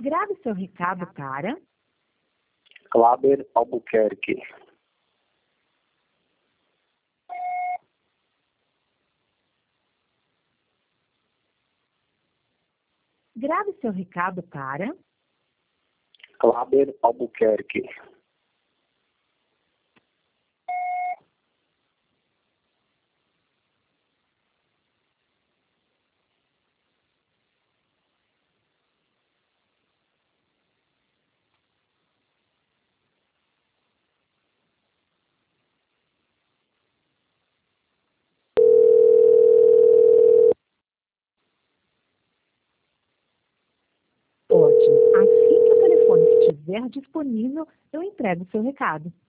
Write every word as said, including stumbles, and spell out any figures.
Grave seu recado para... Claber Albuquerque. Grave seu recado para... Claber Albuquerque. Ótimo. Assim que o telefone estiver disponível, eu entrego o seu recado.